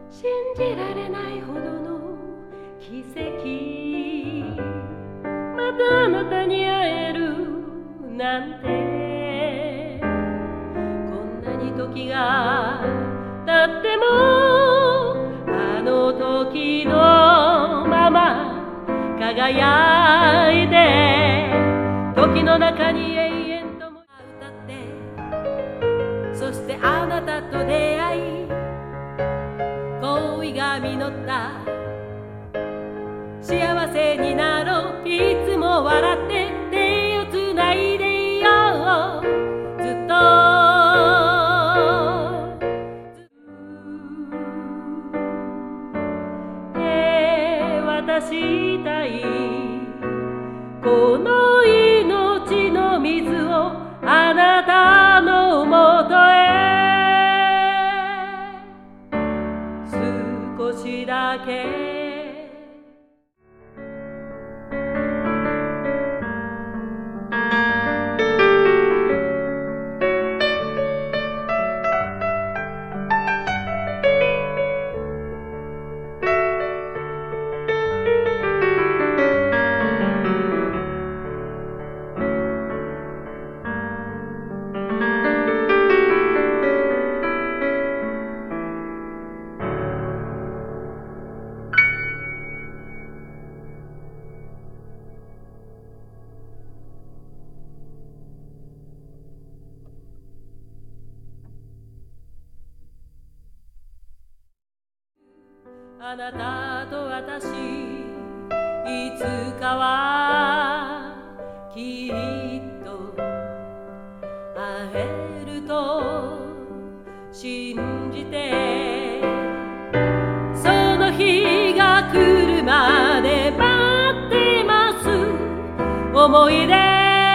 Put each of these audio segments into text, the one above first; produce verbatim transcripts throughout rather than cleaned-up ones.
信じられないほどの奇跡、またあなたに会えるなんて。こんなに時が経ってもあの時のまま輝いて、時の中に永遠とも歌って、そしてあなたと出会い、恋が実った幸せになろう。いつも笑って手をつないでいよう、ずっと手渡したいこの命の水をあなたのもとへ。少しだけあなたと私、いつかはきっと会えると信じて、その日が来るまで待ってます。思い出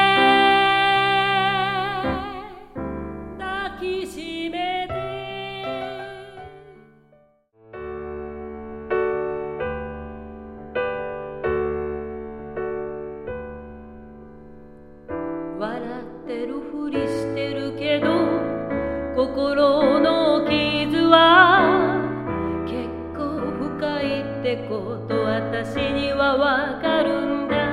抱きしめて、笑ってるふりしてるけど心の傷は結構深いってこと私にはわかるんだ。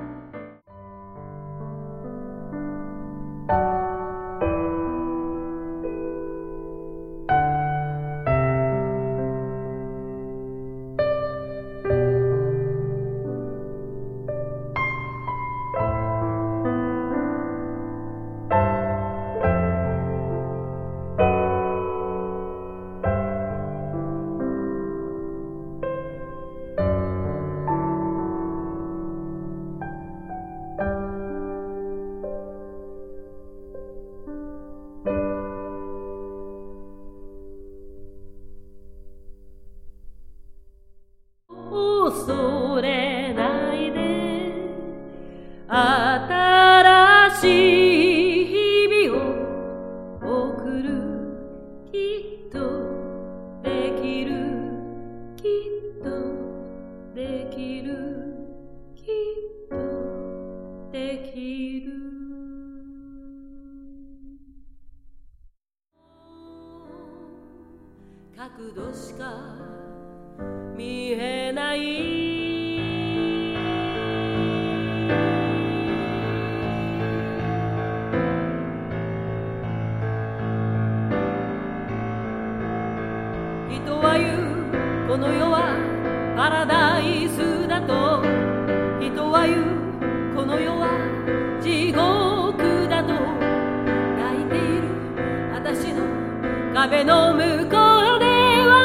恐れないで、新しい日々を送る。きっとできる、きっとできる、きっとできる。角度しか見えない人は言うこの世はパラダイスだと、人は言うこの世は地獄だと、泣いている私の壁の向こうで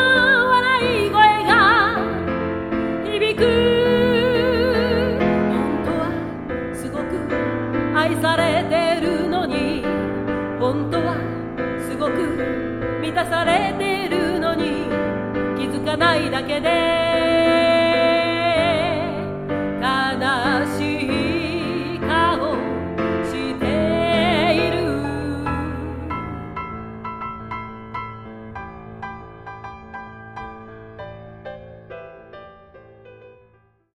愛されてるのに、本当はすごく満たされてるのに、気づかないだけで